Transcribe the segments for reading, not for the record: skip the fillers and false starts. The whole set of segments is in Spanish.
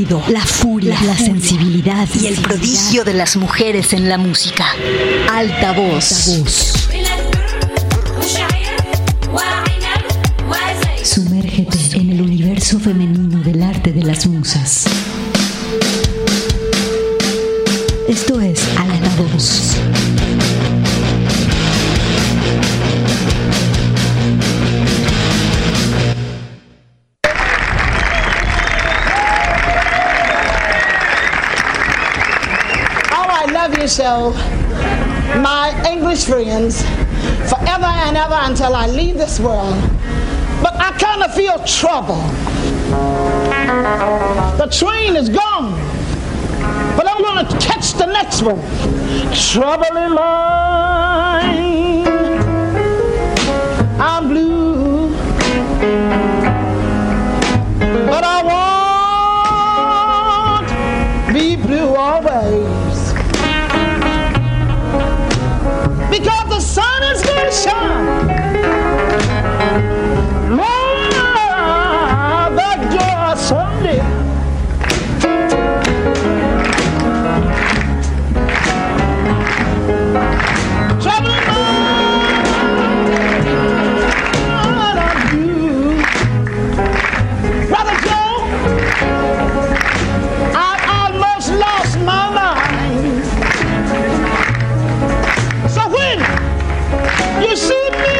sonido, la furia, la sensibilidad y el prodigio de las mujeres en la música. Altavoz. Sumérgete en el universo femenino del arte de las musas. Esto es Altavoz. So, my English friends, forever and ever until I leave this world. But I kind of feel trouble. The train is gone, but I'm going to catch the next one. Trouble in line, I'm blue, but I won't be blue always. Because the sun is going to shine. Lord, that joy someday. Trouble in mind of you. Brother Joe, I almost lost my mind. So when you see me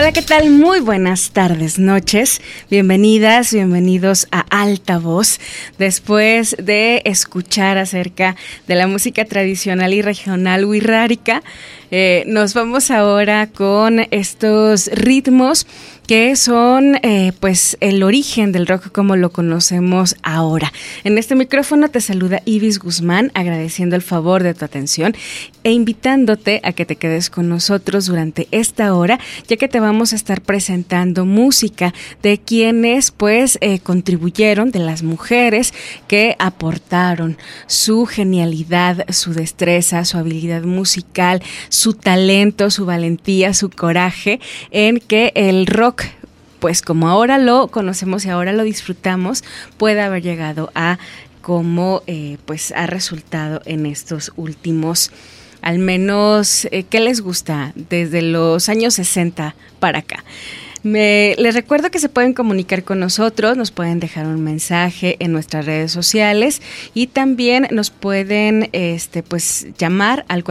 Hola, ¿qué tal? Muy buenas tardes, noches. Bienvenidas, bienvenidos a Alta Voz. Después de escuchar acerca de la música tradicional y regional wixárika, nos vamos ahora con estos ritmos que son pues el origen del rock como lo conocemos ahora. En este micrófono te saluda Ibis Guzmán, agradeciendo el favor de tu atención e invitándote a que te quedes con nosotros durante esta hora, ya que te vamos a estar presentando música de quienes pues contribuyeron, de las mujeres que aportaron su genialidad, su destreza, su habilidad musical, su talento, su valentía, su coraje en que el rock, pues como ahora lo conocemos y ahora lo disfrutamos, puede haber llegado a como pues ha resultado en estos últimos, al menos, ¿qué les gusta? Desde los años 60 para acá. Les recuerdo que se pueden comunicar con nosotros, nos pueden dejar un mensaje en nuestras redes sociales y también nos pueden pues llamar al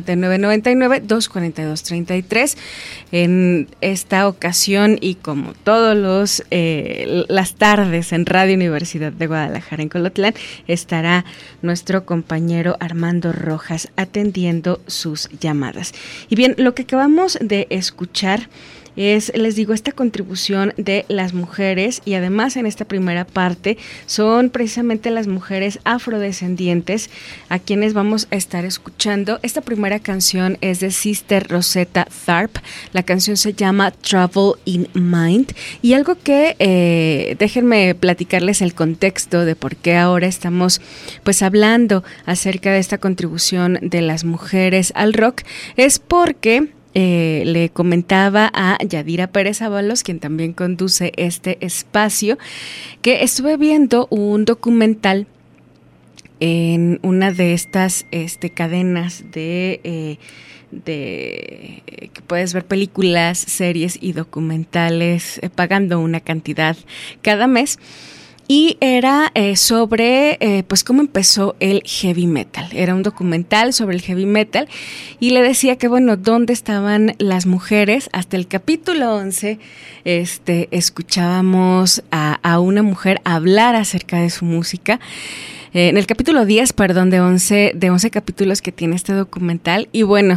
499-99-242-33. En esta ocasión y como todos las tardes en Radio Universidad de Guadalajara en Colotlán, estará nuestro compañero Armando Rojas atendiendo sus llamadas. Y bien, lo que acabamos de escuchar es, les digo, esta contribución de las mujeres, y además en esta primera parte son precisamente las mujeres afrodescendientes a quienes vamos a estar escuchando. Esta primera canción es de Sister Rosetta Tharpe, la canción se llama Trouble in Mind, y algo que déjenme platicarles el contexto de por qué ahora estamos pues hablando acerca de esta contribución de las mujeres al rock, es porque le comentaba a Yadira Pérez Ábalos, quien también conduce este espacio, que estuve viendo un documental en una de estas cadenas de que puedes ver películas, series y documentales pagando una cantidad cada mes. Y era sobre pues cómo empezó el heavy metal. Era un documental sobre el heavy metal y le decía que bueno, ¿dónde estaban las mujeres? Hasta el capítulo 11 escuchábamos a una mujer hablar acerca de su música. En el capítulo 10, perdón, de 11 capítulos que tiene este documental. Y bueno,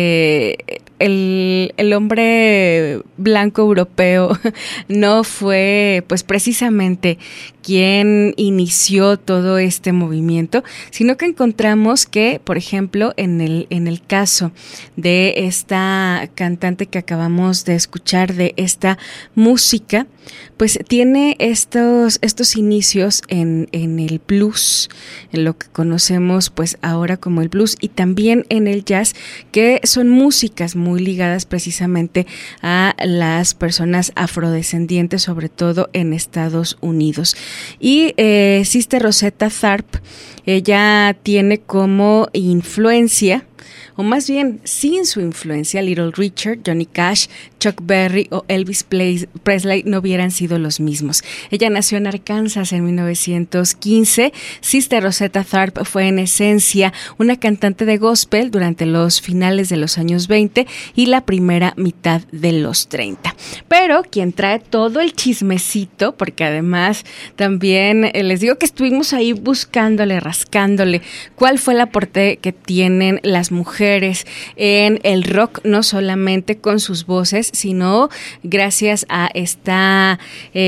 el hombre blanco europeo no fue pues precisamente quien inició todo este movimiento, sino que encontramos que, por ejemplo, en el caso de esta cantante que acabamos de escuchar, de esta música, pues tiene estos inicios en el blues, en lo que conocemos pues ahora como el blues, y también en el jazz, que son músicas muy ligadas precisamente a las personas afrodescendientes, sobre todo en Estados Unidos. Y Sister Rosetta Tharpe, ella tiene como influencia, o más bien sin su influencia, Little Richard, Johnny Cash, Chuck Berry o Elvis Presley no hubieran sido los mismos. Ella nació en Arkansas en 1915. Sister Rosetta Tharpe fue en esencia una cantante de gospel durante los finales de los años 20 y la primera mitad de los 30. Pero quien trae todo el chismecito, porque además también les digo que estuvimos ahí buscándole, rascándole, cuál fue el aporte que tienen las mujeres en el rock, no solamente con sus voces, sino gracias a esta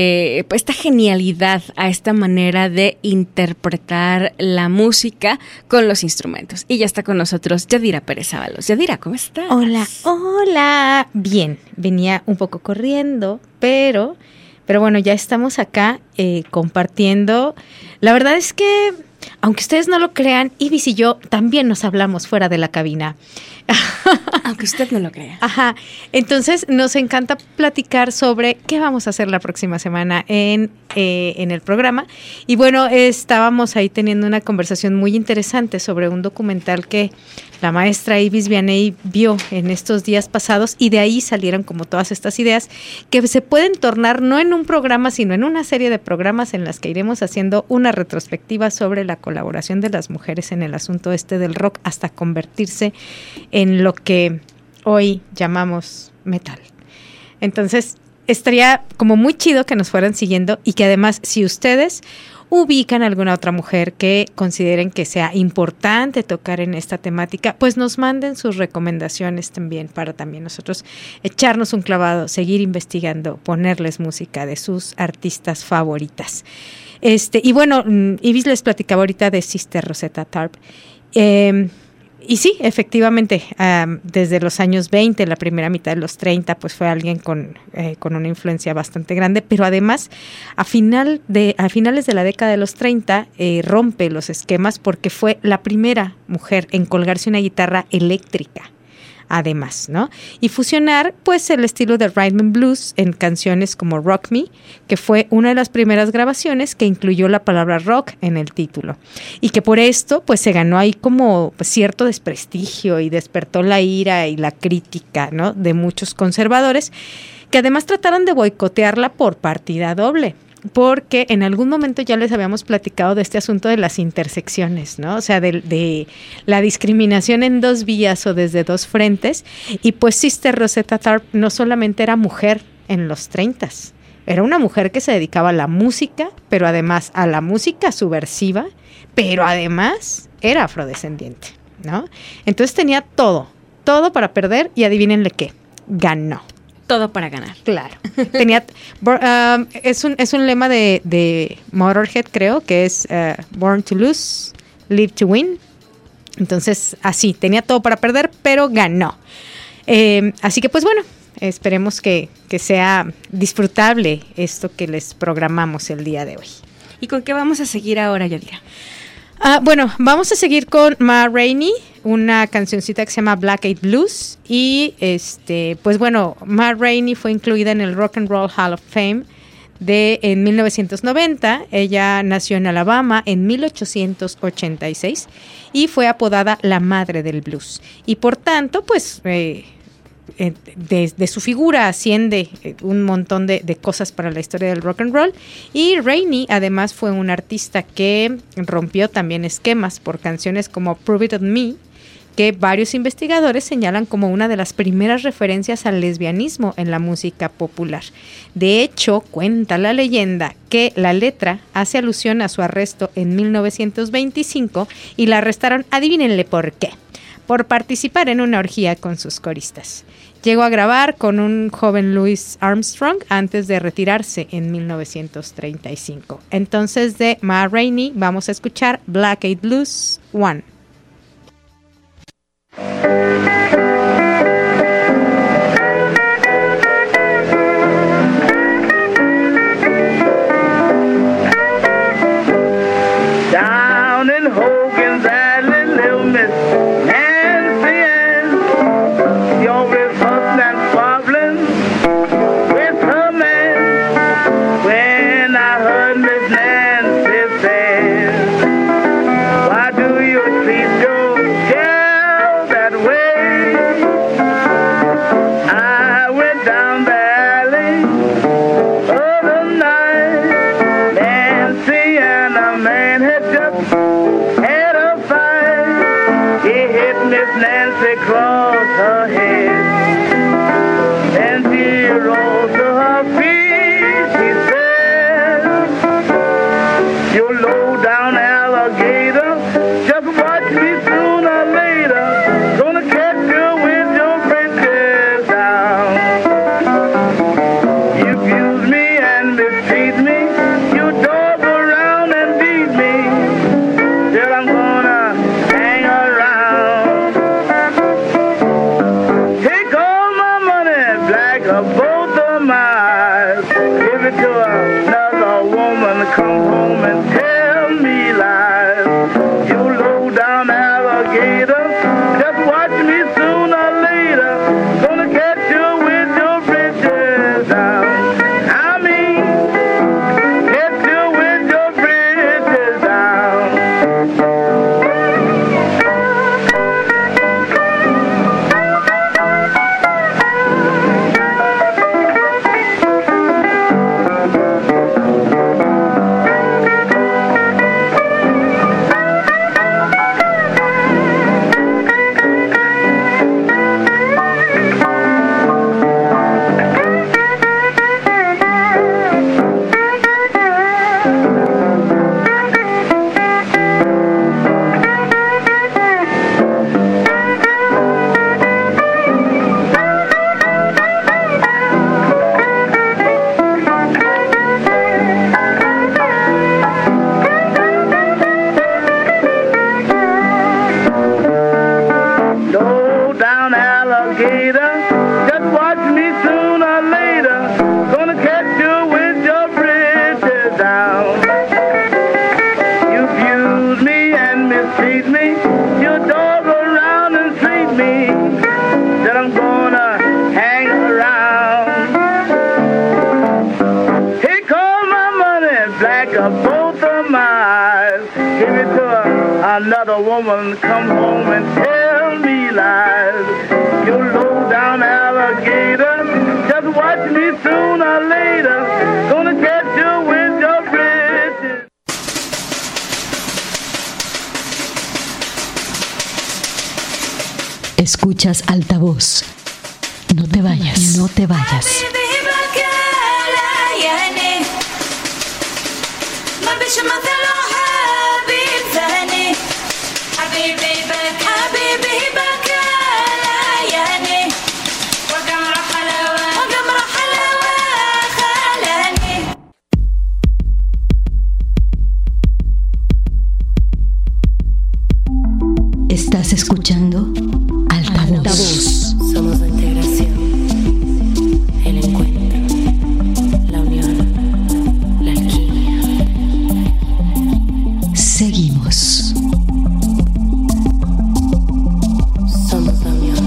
genialidad, a esta manera de interpretar la música con los instrumentos. Y ya está con nosotros Yadira Pérez Ábalos. Yadira, ¿cómo estás? Hola. Bien, venía un poco corriendo, pero bueno, ya estamos acá compartiendo. La verdad es que, aunque ustedes no lo crean, Ibis y yo también nos hablamos fuera de la cabina. Aunque usted no lo crea. Ajá. Entonces, nos encanta platicar sobre qué vamos a hacer la próxima semana en el programa. Y bueno, estábamos ahí teniendo una conversación muy interesante sobre un documental que la maestra Ibis Vianey vio en estos días pasados, y de ahí salieron como todas estas ideas que se pueden tornar no en un programa, sino en una serie de programas en las que iremos haciendo una retrospectiva sobre la colaboración de las mujeres en el asunto del rock hasta convertirse en lo que hoy llamamos metal. Entonces, estaría como muy chido que nos fueran siguiendo y que además, si ustedes ubican alguna otra mujer que consideren que sea importante tocar en esta temática, pues nos manden sus recomendaciones también para también nosotros echarnos un clavado, seguir investigando, ponerles música de sus artistas favoritas. Y bueno, Ibis les platicaba ahorita de Sister Rosetta Tharpe. Y sí, efectivamente, desde los años 20, la primera mitad de los 30, pues fue alguien con una influencia bastante grande, pero además a finales de la década de los 30 rompe los esquemas porque fue la primera mujer en colgarse una guitarra eléctrica. Además, ¿no? Y fusionar, pues, el estilo de rhythm and blues en canciones como Rock Me, que fue una de las primeras grabaciones que incluyó la palabra rock en el título. Y que por esto, pues, se ganó ahí como cierto desprestigio y despertó la ira y la crítica, ¿no? De muchos conservadores, que además trataron de boicotearla por partida doble. Porque en algún momento ya les habíamos platicado de este asunto de las intersecciones, ¿no? O sea, de la discriminación en dos vías o desde dos frentes. Y pues Sister Rosetta Tharpe no solamente era mujer en los 30s, era una mujer que se dedicaba a la música, pero además a la música subversiva, pero además era afrodescendiente, ¿no? Entonces tenía todo para perder y adivínenle qué, ganó. Todo para ganar. Claro. Tenía es un lema de Motorhead, creo, que es Born to Lose, Live to Win. Entonces, así, tenía todo para perder, pero ganó. Así que, pues bueno, esperemos que sea disfrutable esto que les programamos el día de hoy. ¿Y con qué vamos a seguir ahora, Yadira? Bueno, vamos a seguir con Ma Rainey, una cancioncita que se llama Black Eyed Blues. Y pues bueno, Ma Rainey fue incluida en el Rock and Roll Hall of Fame en 1990. Ella nació en Alabama en 1886 y fue apodada la madre del blues. Y por tanto, pues de su figura asciende un montón de cosas para la historia del rock and roll. Y Rainey además fue un artista que rompió también esquemas por canciones como Prove It On Me, que varios investigadores señalan como una de las primeras referencias al lesbianismo en la música popular. De hecho, cuenta la leyenda que la letra hace alusión a su arresto en 1925 y la arrestaron, adivínenle por qué, por participar en una orgía con sus coristas. Llegó a grabar con un joven Louis Armstrong antes de retirarse en 1935. Entonces, de Ma Rainey vamos a escuchar Black Eyed Blues 1. Down in Hogan's Alley, little Miss Nancy Ann, she always hustling and squabbling with her man. When I heard Miss Nancy say, why do you treat your girl that way? I went down the alley other night, Nancy and a man had just had a fight. He hit Miss Nancy across her head, and she rose to her feet. She said, you low down alligator, just watch me sooner or later, gonna catch you with your britches down. You abuse me and mistreat me, you dog around and beat me, till I'm gonna hang around. Take all my money, black or both of my eyes, give it to another woman, come home and tell me lies. You low down alligator, just watch me sooner or later, gonna get you with your britches down. I mean, get you with your britches down. alligator. Just watch me sooner or later. Gonna catch you with your britches down. You abuse me and mistreat me. You dog around and treat me. That I'm gonna hang around. Here comes my money, black of both of my eyes. Give it to another woman, come home and tell me lies. You low down alligator, just watch me sooner or later. Gonna catch you with your britches. Escuchas Altavoz. No te vayas, no te vayas. Estás escuchando Altavoz. Somos la integración, el encuentro, la unión, la alquimia. Seguimos. Somos la unión.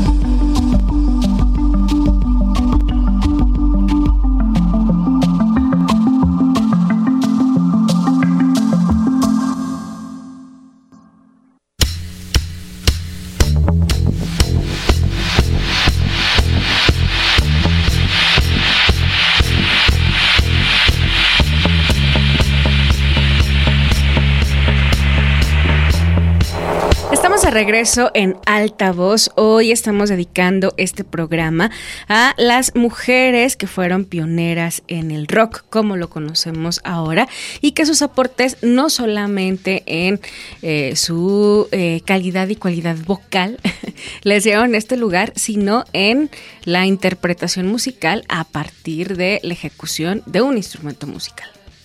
Regreso en Altavoz. Hoy estamos dedicando este programa a las mujeres que fueron pioneras en el rock como lo conocemos ahora y que sus aportes no solamente en su calidad y cualidad vocal les dieron este lugar, sino en la interpretación musical a partir de la ejecución de un instrumento musical.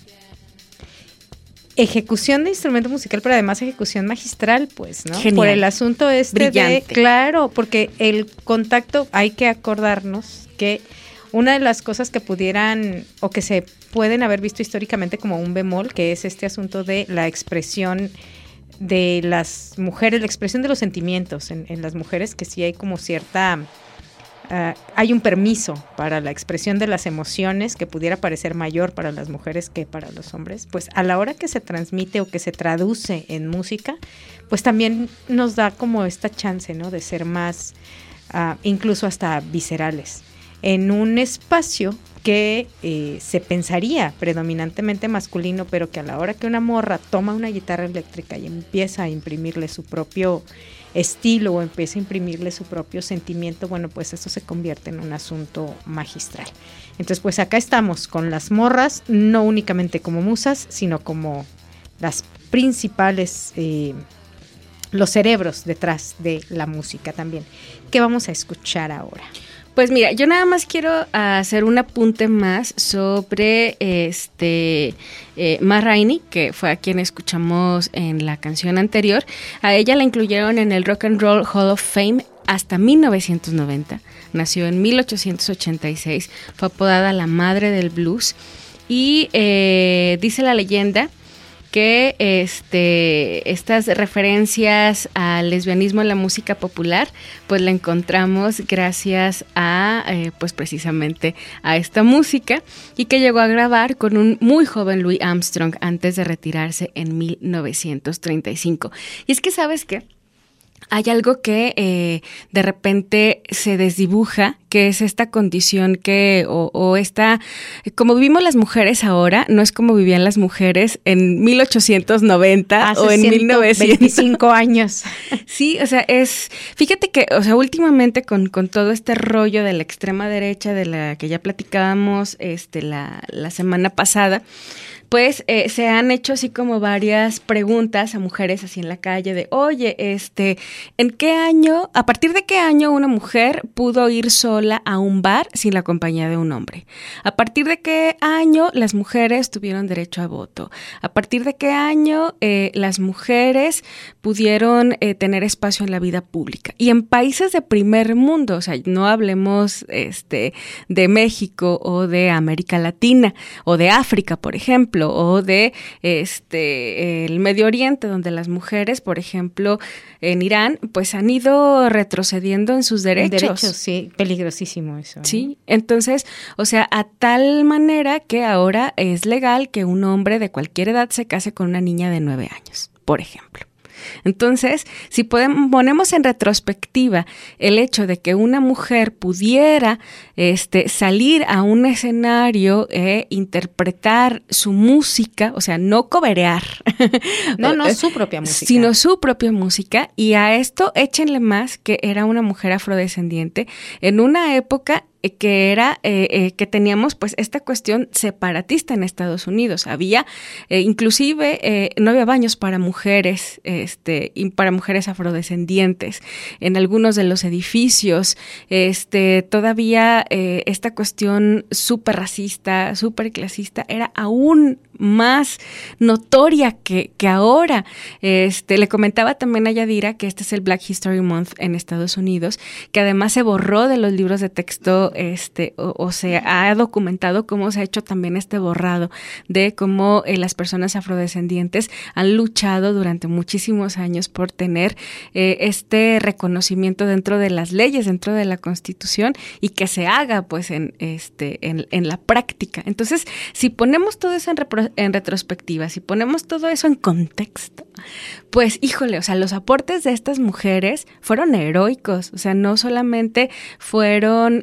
Ejecución de instrumento musical, pero además ejecución magistral, pues, ¿no? Genial. Por el asunto Brillante. claro, porque el contacto, hay que acordarnos que una de las cosas que pudieran o que se pueden haber visto históricamente como un bemol, que es este asunto de la expresión de las mujeres, la expresión de los sentimientos en las mujeres, que sí hay como cierta... hay un permiso para la expresión de las emociones que pudiera parecer mayor para las mujeres que para los hombres, pues a la hora que se transmite o que se traduce en música, pues también nos da como esta chance, ¿no? De ser más, incluso hasta viscerales, en un espacio que se pensaría predominantemente masculino, pero que a la hora que una morra toma una guitarra eléctrica y empieza a imprimirle su propio estilo o empieza a imprimirle su propio sentimiento, bueno, pues eso se convierte en un asunto magistral. Entonces, pues acá estamos con las morras, no únicamente como musas, sino como las principales, los cerebros detrás de la música también. ¿Qué vamos a escuchar ahora? Pues mira, yo nada más quiero hacer un apunte más sobre Ma Rainey, que fue a quien escuchamos en la canción anterior. A ella la incluyeron en el Rock and Roll Hall of Fame hasta 1990. Nació en 1886, fue apodada la madre del blues y dice la leyenda que estas referencias al lesbianismo en la música popular, pues la encontramos gracias a, pues precisamente a esta música, y que llegó a grabar con un muy joven Louis Armstrong antes de retirarse en 1935. Y es que, ¿sabes qué? Hay algo que de repente se desdibuja, que es esta condición que, o esta, como vivimos las mujeres ahora, no es como vivían las mujeres en 1890 Hace o en 125 años. Sí, o sea, fíjate que, o sea, últimamente con todo este rollo de la extrema derecha de la que ya platicábamos la semana pasada, pues se han hecho así como varias preguntas a mujeres así en la calle de, oye, ¿en qué año, a partir de qué año una mujer pudo ir sola a un bar sin la compañía de un hombre? ¿A partir de qué año las mujeres tuvieron derecho a voto? ¿A partir de qué año las mujeres pudieron tener espacio en la vida pública? Y en países de primer mundo, o sea, no hablemos de México o de América Latina o de África, por ejemplo, o de el Medio Oriente, donde las mujeres, por ejemplo, en Irán, pues han ido retrocediendo en sus derechos. Derechos, sí, peligrosísimo eso. Sí, entonces, o sea, a tal manera que ahora es legal que un hombre de cualquier edad se case con una niña de 9 años, por ejemplo. Entonces, si ponemos en retrospectiva el hecho de que una mujer pudiera salir a un escenario e interpretar su música, o sea, no coberear. No, su propia música. Sino su propia música, y a esto échenle más que era una mujer afrodescendiente en una época que era que teníamos pues esta cuestión separatista en Estados Unidos. Había inclusive no había baños para mujeres y para mujeres afrodescendientes en algunos de los edificios. Todavía esta cuestión súper racista, súper clasista era aún más notoria que ahora. Le comentaba también a Yadira que este es el Black History Month en Estados Unidos, que además se borró de los libros de texto o se ha documentado cómo se ha hecho también este borrado de cómo las personas afrodescendientes han luchado durante muchísimos años por tener este reconocimiento dentro de las leyes, dentro de la Constitución, y que se haga pues en la práctica. Entonces, si ponemos todo eso en retrospectiva, si ponemos todo eso en contexto, pues híjole, o sea, los aportes de estas mujeres fueron heroicos, o sea, no solamente fueron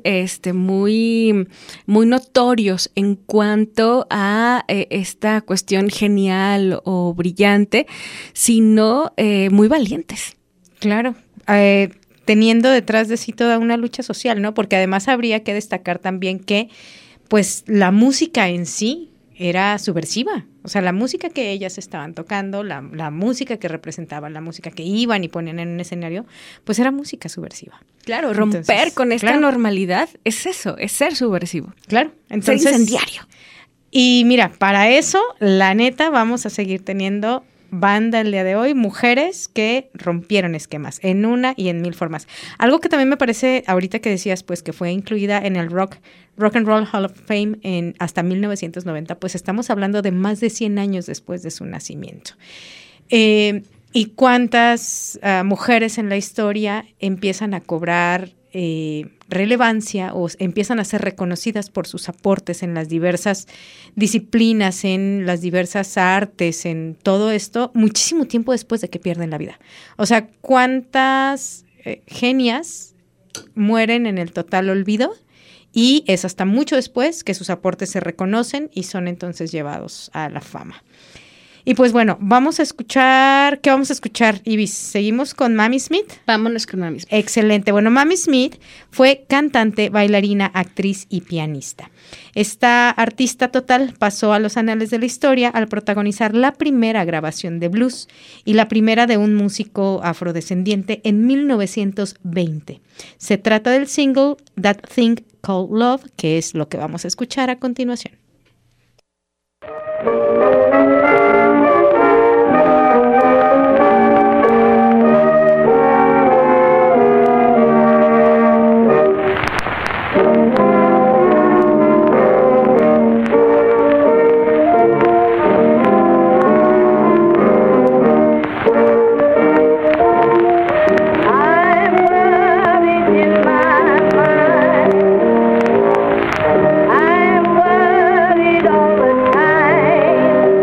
muy, muy notorios en cuanto a esta cuestión genial o brillante, sino muy valientes. Claro, teniendo detrás de sí toda una lucha social, ¿no? Porque además habría que destacar también que, pues, la música en sí era subversiva. O sea, la música que ellas estaban tocando, la música que representaban, la música que iban y ponían en un escenario, pues era música subversiva. Claro, romper con esta normalidad es eso, es ser subversivo. Claro, entonces ser incendiario. Y mira, para eso, la neta, vamos a seguir teniendo banda el día de hoy, mujeres que rompieron esquemas en una y en mil formas. Algo que también me parece, ahorita que decías, pues que fue incluida en el Rock and Roll Hall of Fame hasta 1990, pues estamos hablando de más de 100 años después de su nacimiento. ¿Y cuántas mujeres en la historia empiezan a cobrar relevancia o empiezan a ser reconocidas por sus aportes en las diversas disciplinas, en las diversas artes, en todo esto, muchísimo tiempo después de que pierden la vida? O sea, ¿cuántas genias mueren en el total olvido? Y es hasta mucho después que sus aportes se reconocen y son entonces llevados a la fama. Y pues bueno, vamos a escuchar, ¿qué vamos a escuchar, Ibis? ¿Seguimos con Mamie Smith? Vámonos con Mamie Smith. Excelente. Bueno, Mamie Smith fue cantante, bailarina, actriz y pianista. Esta artista total pasó a los anales de la historia al protagonizar la primera grabación de blues y la primera de un músico afrodescendiente en 1920. Se trata del single That Thing Called Love, que es lo que vamos a escuchar a continuación. I'm worried all the time.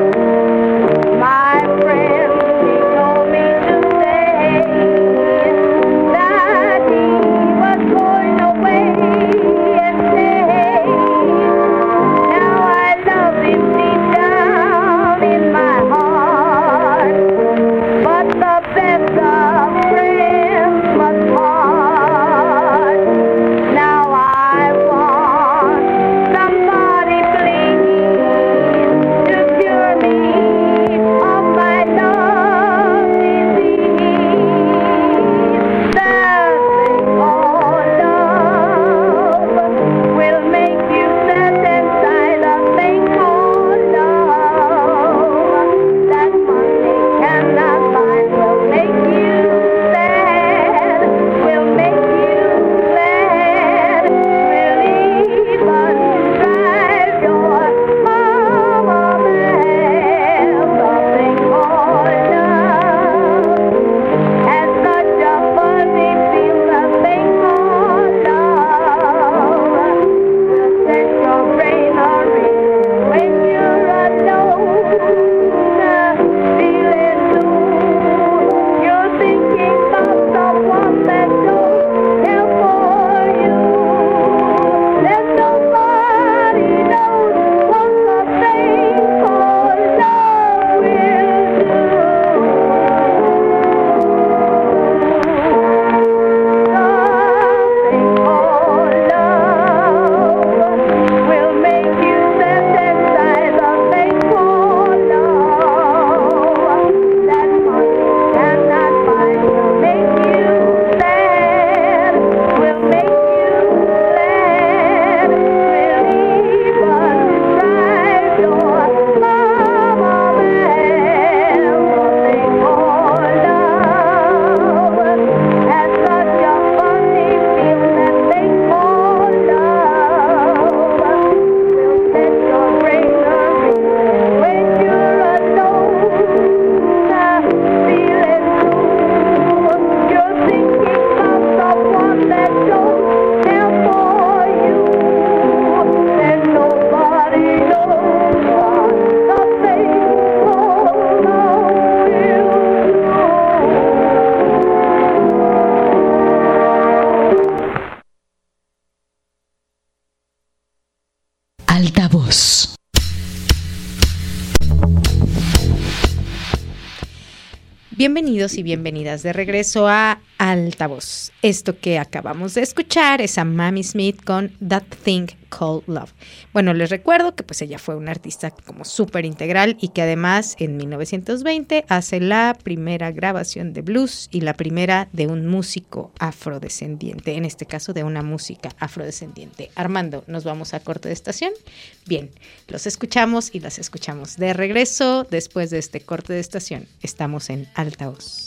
Bienvenidos y bienvenidas de regreso a Altavoz. Esto que acabamos de escuchar es a Mamie Smith con That Thing Called Love. Bueno, les recuerdo que pues ella fue una artista como súper integral y que además en 1920 hace la primera grabación de blues y la primera de un músico afrodescendiente, en este caso de una música afrodescendiente. Armando, ¿nos vamos a corte de estación? Bien, los escuchamos y las escuchamos de regreso después de este corte de estación. Estamos en Altavoz.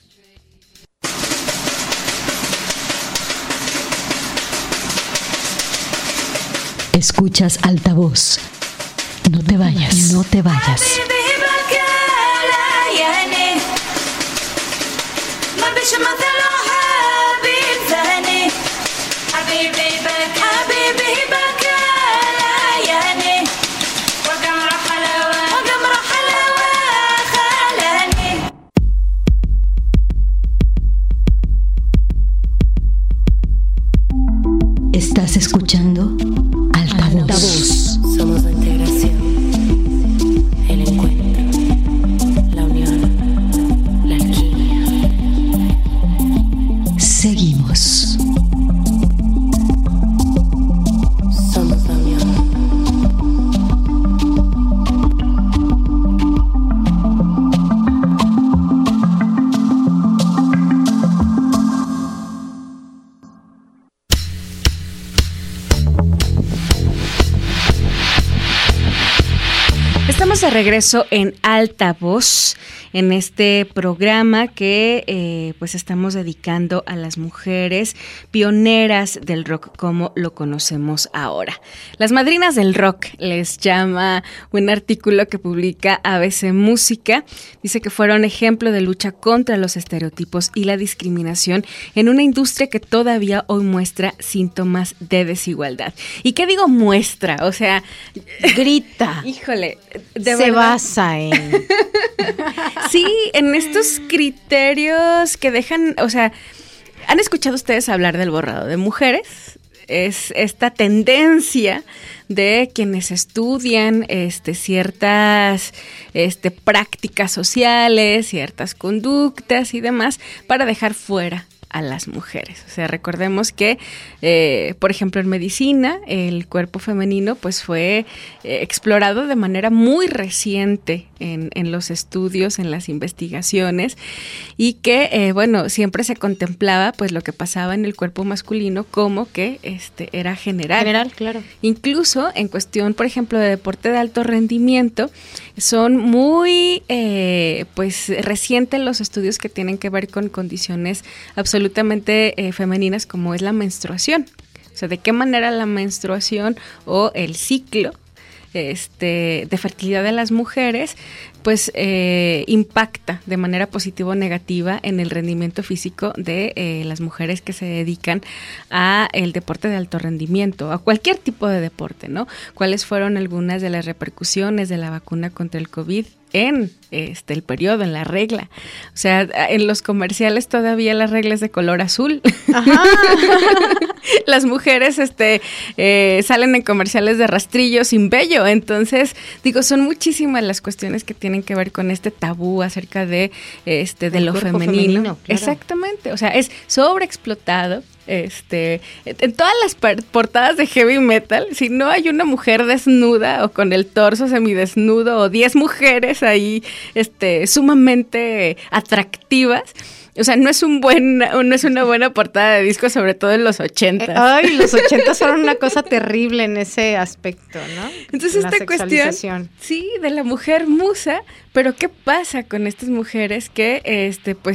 Escuchas Altavoz. No te vayas, no te vayas. Estás escuchando Altavoz. Somos la integración, el encuentro, la unión, la alquimia. Seguimos. Somos la unión. Estamos de regreso en Altavoz, en este programa que pues estamos dedicando a las mujeres pioneras del rock como lo conocemos ahora. Las madrinas del rock les llama un artículo que publica ABC Música. Dice que fueron ejemplo de lucha contra los estereotipos y la discriminación en una industria que todavía hoy muestra síntomas de desigualdad. ¿Y qué digo muestra? O sea, grita. Híjole, se verdad basa en... Sí, en estos criterios que dejan, o sea, ¿han escuchado ustedes hablar del borrado de mujeres? Es esta tendencia de quienes estudian ciertas prácticas sociales, ciertas conductas y demás para dejar fuera a las mujeres. O sea, recordemos que, por ejemplo, en medicina, el cuerpo femenino pues fue explorado de manera muy reciente en los estudios, en las investigaciones, y que, bueno, siempre se contemplaba pues lo que pasaba en el cuerpo masculino como que era general. General, claro. Incluso en cuestión, por ejemplo, de deporte de alto rendimiento, son muy pues recientes los estudios que tienen que ver con condiciones absolutamente femeninas como es la menstruación. O sea, de qué manera la menstruación o el ciclo de fertilidad de las mujeres pues impacta de manera positiva o negativa en el rendimiento físico de las mujeres que se dedican a el deporte de alto rendimiento, a cualquier tipo de deporte, ¿no? ¿Cuáles fueron algunas de las repercusiones de la vacuna contra el COVID en el periodo, en la regla? O sea, en los comerciales todavía la regla es de color azul. Ajá. Las mujeres salen en comerciales de rastrillo sin vello. Entonces, digo, son muchísimas las cuestiones que tienen que ver con este tabú acerca de lo femenino. Claro. Exactamente. O sea, es sobreexplotado. En todas las portadas de heavy metal, si no hay una mujer desnuda o con el torso semidesnudo o 10 mujeres ahí sumamente atractivas, o sea, no es una buena portada de disco, sobre todo en los 80. Ay, los 80 fueron una cosa terrible en ese aspecto, ¿no? Entonces esta cuestión, sí, de la mujer musa, pero ¿qué pasa con estas mujeres que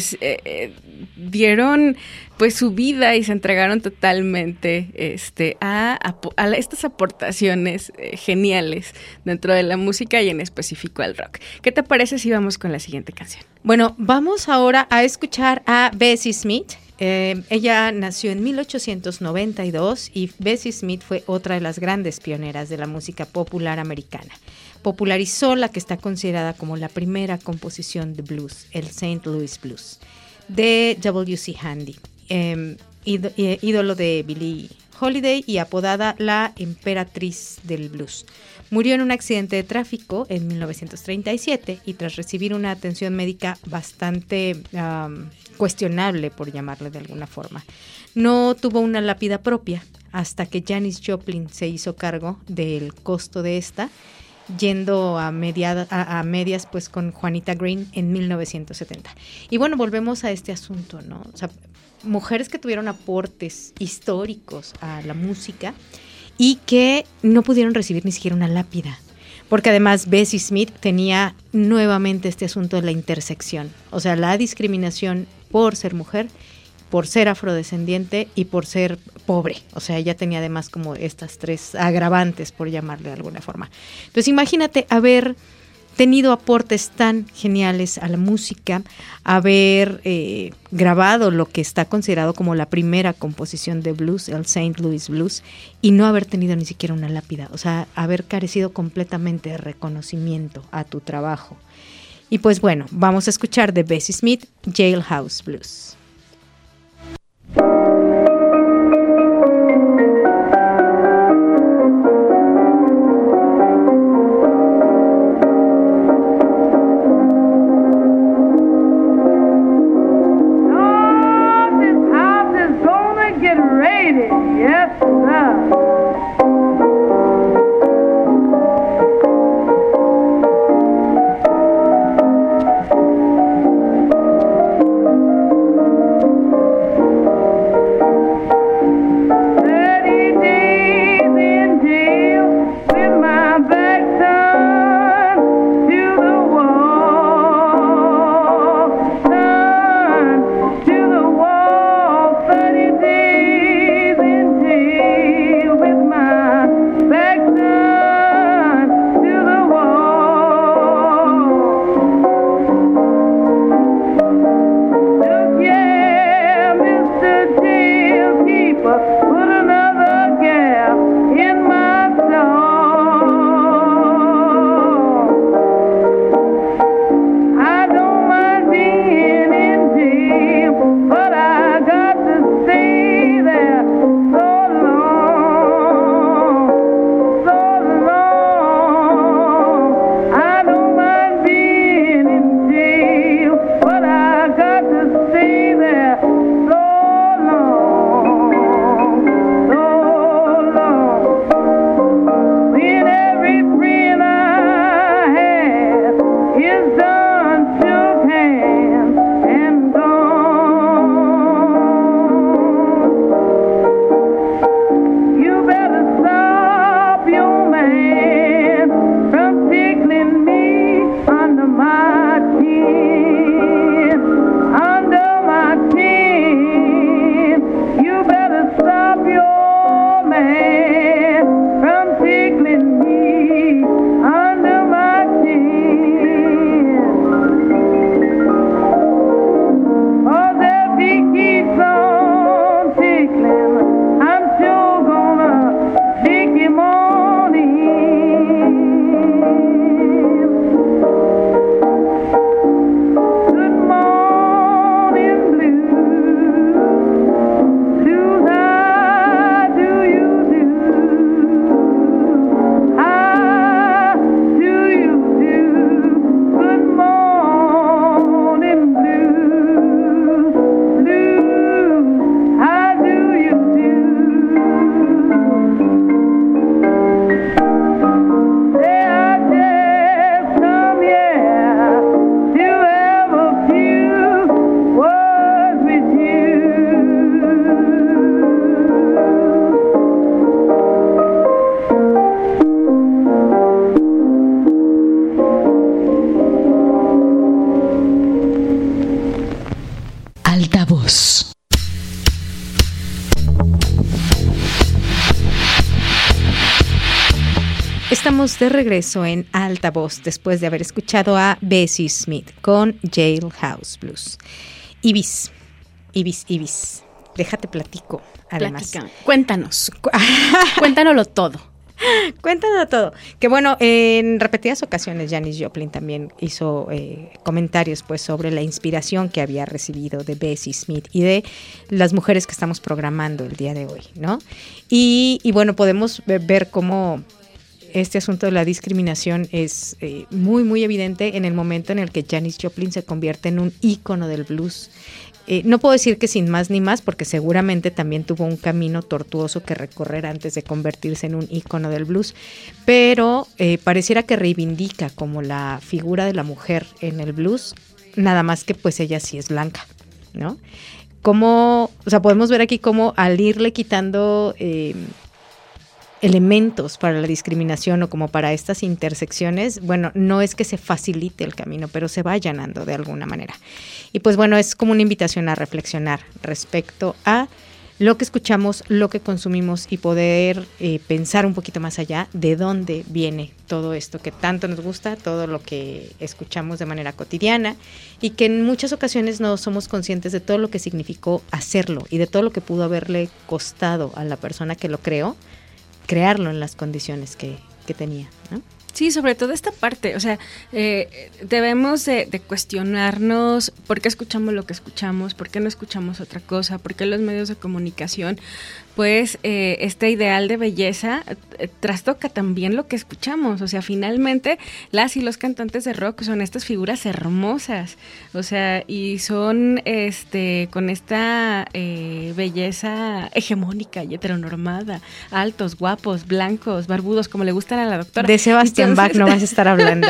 dieron pues su vida y se entregaron totalmente a estas aportaciones geniales dentro de la música y en específico al rock? ¿Qué te parece si vamos con la siguiente canción? Bueno, vamos ahora a escuchar a Bessie Smith. Ella nació en 1892 y Bessie Smith fue otra de las grandes pioneras de la música popular americana. Popularizó la que está considerada como la primera composición de blues, el St. Louis Blues, de W.C. Handy, ídolo de Billie Holiday y apodada la Emperatriz del Blues. Murió en un accidente de tráfico en 1937 y tras recibir una atención médica bastante cuestionable, por llamarle de alguna forma. No tuvo una lápida propia hasta que Janis Joplin se hizo cargo del costo de esta, yendo a medias pues con Juanita Green en 1970. Y bueno, volvemos a este asunto, ¿no? O sea, mujeres que tuvieron aportes históricos a la música y que no pudieron recibir ni siquiera una lápida, porque además Bessie Smith tenía nuevamente este asunto de la intersección, o sea, la discriminación por ser mujer, por ser afrodescendiente y por ser pobre. O sea, ella tenía además como estas 3 agravantes, por llamarle de alguna forma. Entonces, imagínate haber tenido aportes tan geniales a la música, haber grabado lo que está considerado como la primera composición de blues, el St. Louis Blues, y no haber tenido ni siquiera una lápida, o sea, haber carecido completamente de reconocimiento a tu trabajo. Y pues bueno, vamos a escuchar de Bessie Smith, Jailhouse Blues. Altavoz. Estamos de regreso en Altavoz después de haber escuchado a Bessie Smith con Jailhouse Blues. Ibis, déjate platico. Además, Platícame. Cuéntanoslo todo. Cuéntanos todo. Que bueno, en repetidas ocasiones Janis Joplin también hizo comentarios pues sobre la inspiración que había recibido de Bessie Smith y de las mujeres que estamos programando el día de hoy, ¿no? Y bueno, podemos ver cómo este asunto de la discriminación es muy, muy evidente en el momento en el que Janis Joplin se convierte en un ícono del blues. No puedo decir que sin más ni más, porque seguramente también tuvo un camino tortuoso que recorrer antes de convertirse en un ícono del blues, pero pareciera que reivindica como la figura de la mujer en el blues, nada más que pues ella sí es blanca, ¿no? Como, o sea, podemos ver aquí cómo al irle quitando elementos para la discriminación o como para estas intersecciones, bueno, no es que se facilite el camino, pero se va allanando de alguna manera. Y pues bueno, es como una invitación a reflexionar respecto a lo que escuchamos, lo que consumimos y poder pensar un poquito más allá de dónde viene todo esto que tanto nos gusta, todo lo que escuchamos de manera cotidiana y que en muchas ocasiones no somos conscientes de todo lo que significó hacerlo y de todo lo que pudo haberle costado a la persona que lo crearlo en las condiciones que tenía, ¿no? Sí, sobre todo esta parte, o sea, debemos de cuestionarnos por qué escuchamos lo que escuchamos, por qué no escuchamos otra cosa, por qué los medios de comunicación, pues este ideal de belleza trastoca también lo que escuchamos, o sea, finalmente las y los cantantes de rock son estas figuras hermosas, o sea, y son con esta belleza hegemónica y heteronormada, altos, guapos, blancos, barbudos, como le gustan a la doctora. De Sebastián Bach no vas a estar hablando.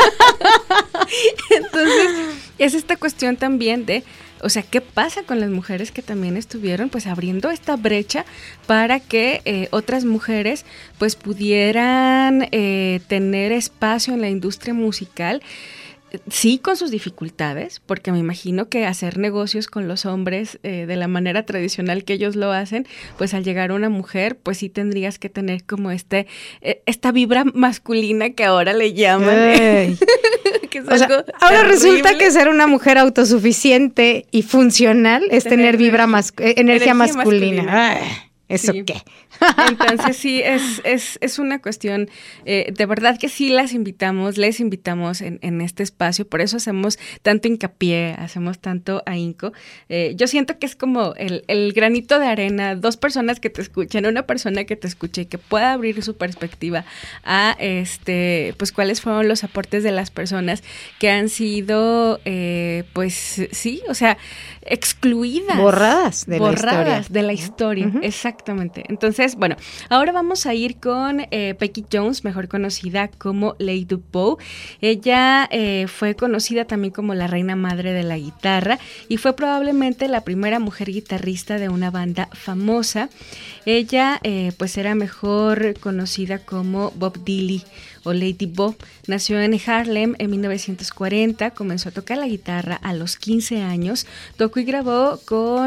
Entonces, es esta cuestión también de, o sea, ¿qué pasa con las mujeres que también estuvieron pues abriendo esta brecha para que otras mujeres pues pudieran tener espacio en la industria musical? Sí, con sus dificultades, porque me imagino que hacer negocios con los hombres de la manera tradicional que ellos lo hacen, pues al llegar una mujer, pues sí tendrías que tener como esta vibra masculina que ahora le llaman. Que es algo ahora terrible. Resulta que ser una mujer autosuficiente y funcional es tener energía masculina. Ay, ¿eso sí. qué? Entonces sí, es una cuestión, de verdad que sí les invitamos en este espacio, por eso hacemos tanto hincapié, hacemos tanto ahínco. Yo siento que es como el granito de arena, 2 personas que te escuchan, una persona que te escuche y que pueda abrir su perspectiva a pues cuáles fueron los aportes de las personas que han sido, pues sí, o sea, excluidas. Borradas de la historia, uh-huh. Exactamente. Entonces, bueno, ahora vamos a ir con Becky Jones, mejor conocida como Lady Bow. Ella fue conocida también como la reina madre de la guitarra y fue probablemente la primera mujer guitarrista de una banda famosa. Ella pues era mejor conocida como Bob Dylan o Lady Bo. Nació en Harlem en 1940, comenzó a tocar la guitarra a los 15 años, tocó y grabó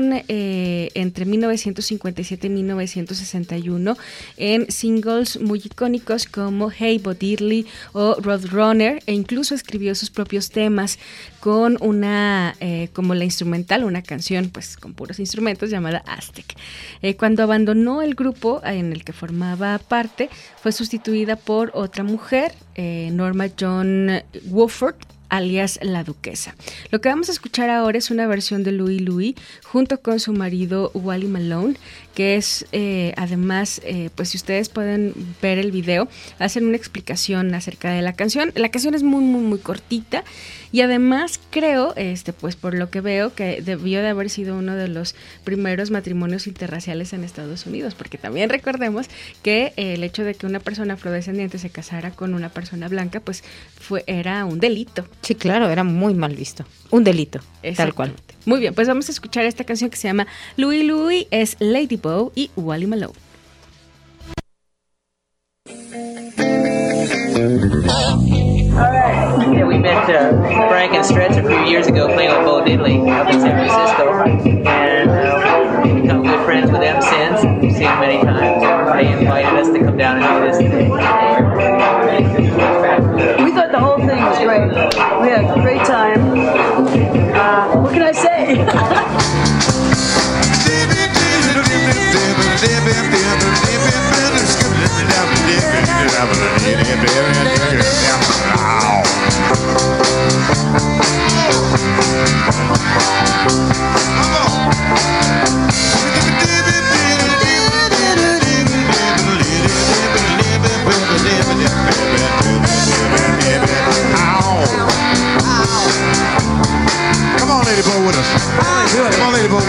entre 1957 y 1961 en singles muy icónicos como Hey Bo Diddley o Roadrunner, e incluso escribió sus propios temas con una, como la instrumental, una canción pues con puros instrumentos llamada Aztec. Cuando abandonó el grupo en el que formaba parte, fue sustituida por otra mujer, Norma Joan Wofford, alias La Duquesa. Lo que vamos a escuchar ahora es una versión de Louie Louie junto con su marido Wally Malone, que es además, pues si ustedes pueden ver el video, hacen una explicación acerca de la canción. La canción es muy, muy, muy cortita y además creo, pues por lo que veo, que debió de haber sido uno de los primeros matrimonios interraciales en Estados Unidos, porque también recordemos que el hecho de que una persona afrodescendiente se casara con una persona blanca, pues era un delito. Sí, claro, era muy mal visto. Un delito, tal cual. Muy bien, pues vamos a escuchar esta canción que se llama Louie Louie, es Lady Bow y Wally Malone. Yeah, we met Frank and Stretch a few years ago playing with Bo Diddley up in San Francisco, and we've become good friends with them since. We've seen them many times. They invited us to come down and do this today. We thought the whole thing was great. We had a great time. What can I say?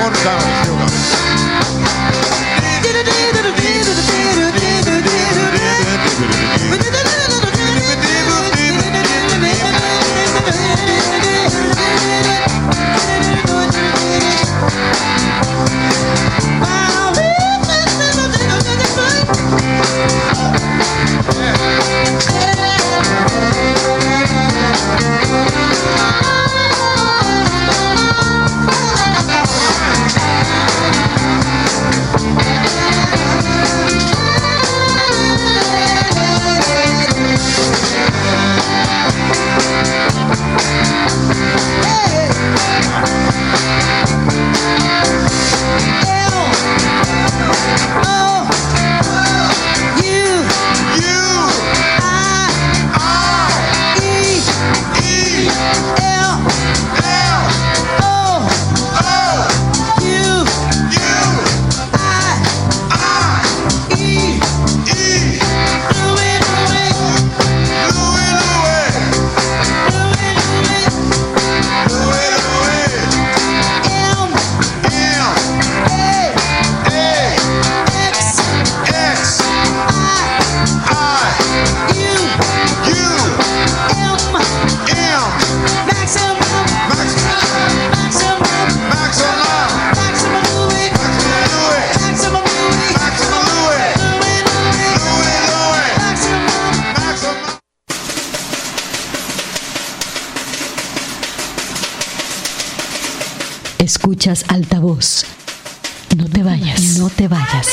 on down. Still Escuchas Altavoz. No te vayas, no te vayas.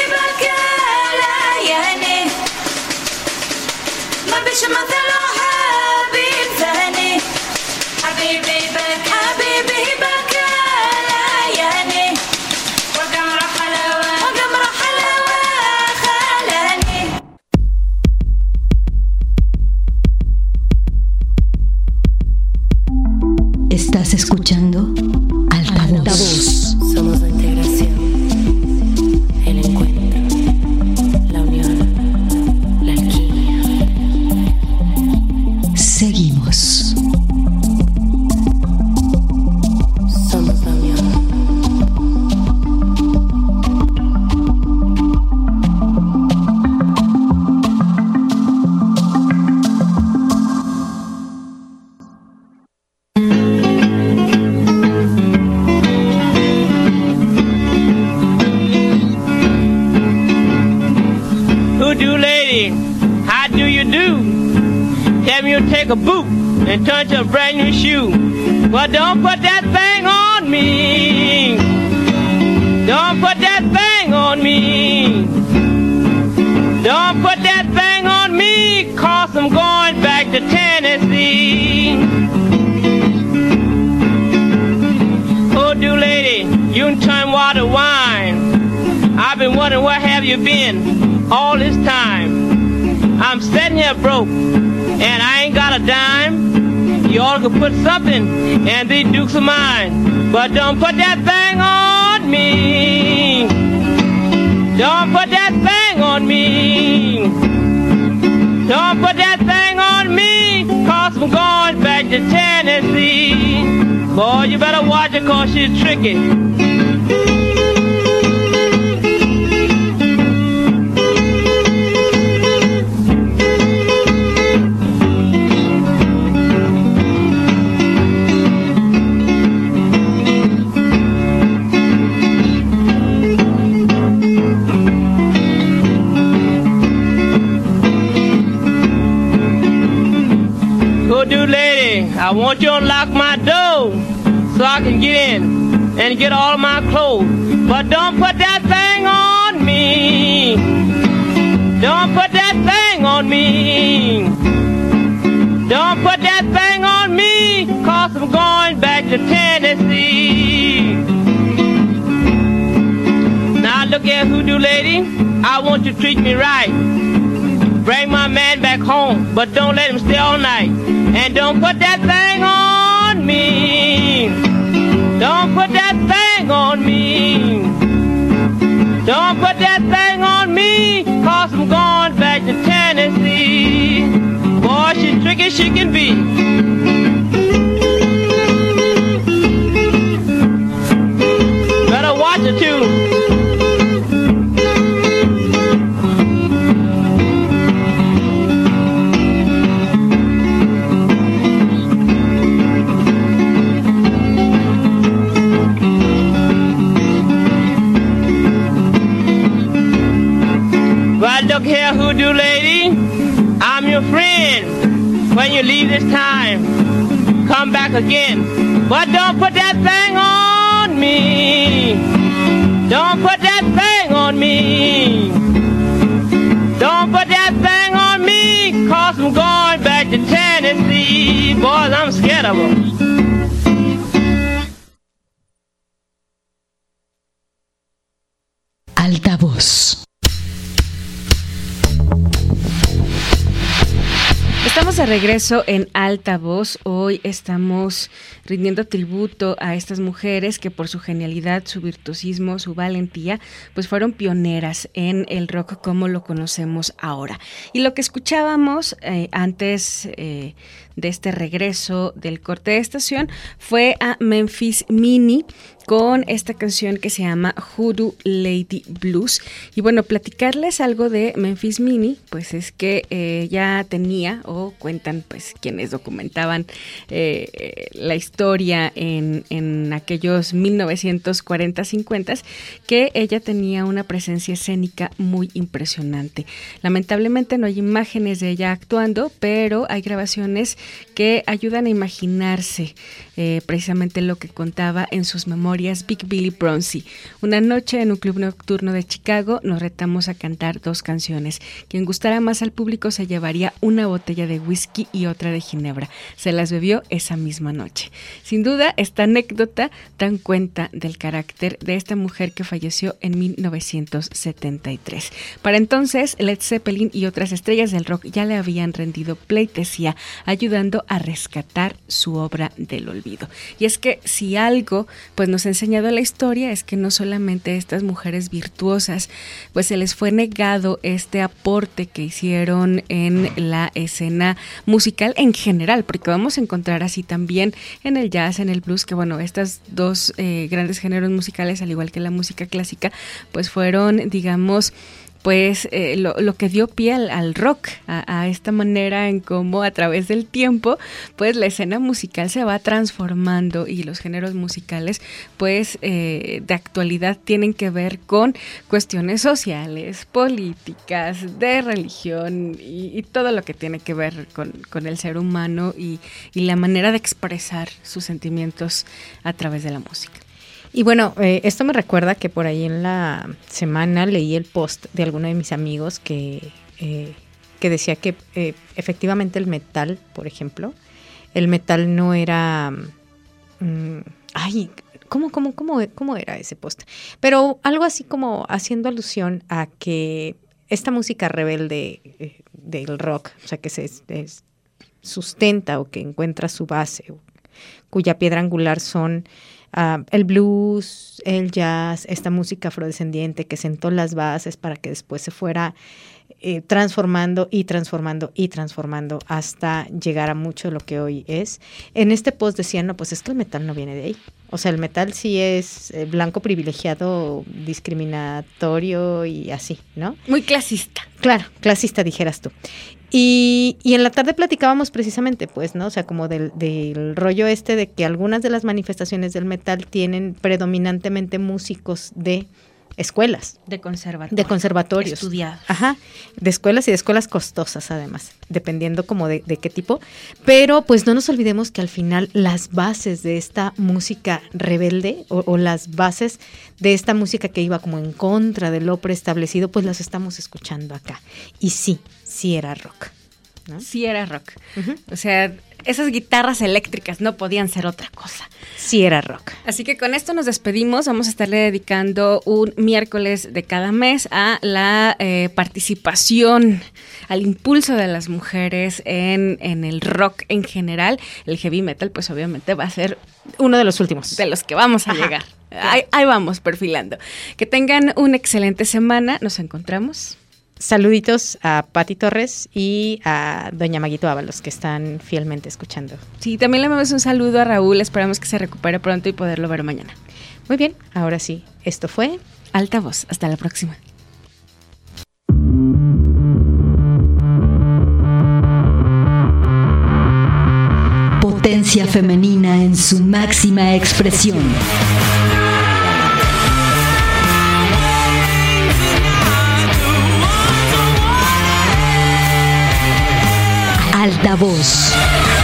Estás escuchando Altavoz. Somos la integración, el encuentro, la unión, la alquimia. Seguimos. Somos la unión. Take a boot and turn to a brand new shoe. But don't put that thing on me. Don't put that thing on me. Don't put that thing on me, 'cause I'm going back to Tennessee. Oh, do lady, you can turn water wine. I've been wondering where have you been all this time. I'm sitting here broke, and I ain't got a dime. You ought to put something in these dukes of mine. But don't put that thing on me. Don't put that thing on me. Don't put that thing on me, 'cause I'm going back to Tennessee. Boy, you better watch her, 'cause she's tricky. I want you to unlock my door so I can get in and get all of my clothes. But don't put that thing on me. Don't put that thing on me. Don't put that thing on me, 'cause I'm going back to Tennessee. Now look here, hoodoo lady, I want you to treat me right. Bring my man back home, but don't let him stay all night. And don't put that thing on me. Don't put that thing on me. Don't put that thing on me, 'cause I'm going back to Tennessee. Boy, she's tricky she can be. look here, hoodoo lady, I'm your friend. When you leave this time, come back again. But don't put that thing on me. Don't put that thing on me. Don't put that thing on me, 'cause I'm going back to Tennessee. Boys, I'm scared of them. Altavoz. Estamos de regreso en Altavoz. Hoy estamos rindiendo tributo a estas mujeres que por su genialidad, su virtuosismo, su valentía, pues fueron pioneras en el rock como lo conocemos ahora. Y lo que escuchábamos antes de este regreso del corte de estación fue a Memphis Minnie con esta canción que se llama Hoodoo Lady Blues. Y bueno, platicarles algo de Memphis Minnie, pues es que ya tenía, o cuentan pues quienes documentaban la historia en aquellos 1940-50, que ella tenía una presencia escénica muy impresionante. Lamentablemente no hay imágenes de ella actuando, pero hay grabaciones que ayudan a imaginarse precisamente lo que contaba en sus memorias Big Billy Bronzy. Una noche en un club nocturno de Chicago nos retamos a cantar 2 canciones. Quien gustara más al público se llevaría una botella de whisky y otra de ginebra. Se las bebió esa misma noche. Sin duda, esta anécdota dan cuenta del carácter de esta mujer que falleció en 1973. Para entonces, Led Zeppelin y otras estrellas del rock ya le habían rendido pleitesía, ayudando a rescatar su obra del olvido. Y es que si algo pues nos ha enseñado la historia es que no solamente estas mujeres virtuosas pues se les fue negado este aporte que hicieron en la escena musical en general, porque vamos a encontrar así también en el jazz, en el blues, que bueno, estas dos grandes géneros musicales, al igual que la música clásica, pues fueron, digamos, pues lo que dio pie al rock, a esta manera en cómo a través del tiempo pues la escena musical se va transformando y los géneros musicales pues de actualidad tienen que ver con cuestiones sociales, políticas, de religión y todo lo que tiene que ver con el ser humano y la manera de expresar sus sentimientos a través de la música. Y bueno, esto me recuerda que por ahí en la semana leí el post de alguno de mis amigos que decía que efectivamente el metal, por ejemplo, el metal no era... ¿Cómo era ese post? Pero algo así como haciendo alusión a que esta música rebelde del rock, o sea, que se sustenta o que encuentra su base, cuya piedra angular son... el blues, el jazz, esta música afrodescendiente que sentó las bases para que después se fuera transformando hasta llegar a mucho de lo que hoy es. En este post decían, no, pues es que el metal no viene de ahí. O sea, el metal sí es blanco privilegiado, discriminatorio y así, ¿no? Muy clasista. Claro, clasista dijeras tú. Y en la tarde platicábamos precisamente, pues, ¿no? O sea, como del rollo este de que algunas de las manifestaciones del metal tienen predominantemente músicos de escuelas. De conservatorios. Estudiados. Ajá, de escuelas y de escuelas costosas además, dependiendo como de qué tipo. Pero pues no nos olvidemos que al final las bases de esta música rebelde o las bases de esta música que iba como en contra de lo preestablecido, pues las estamos escuchando acá. Y sí era rock, ¿no? Sí era rock. Uh-huh. O sea, esas guitarras eléctricas no podían ser otra cosa. Sí era rock. Así que con esto nos despedimos. Vamos a estarle dedicando un miércoles de cada mes a la participación, al impulso de las mujeres en el rock en general. El heavy metal pues obviamente va a ser uno de los últimos. De los que vamos a llegar. Ahí vamos perfilando. Que tengan una excelente semana. Nos encontramos. Saluditos a Pati Torres y a doña Maguito Ábalos, que están fielmente escuchando. Sí, también le mandamos un saludo a Raúl. Esperamos que se recupere pronto y poderlo ver mañana. Muy bien, ahora sí. Esto fue Altavoz. Hasta la próxima. Potencia femenina en su máxima expresión. Altavoz.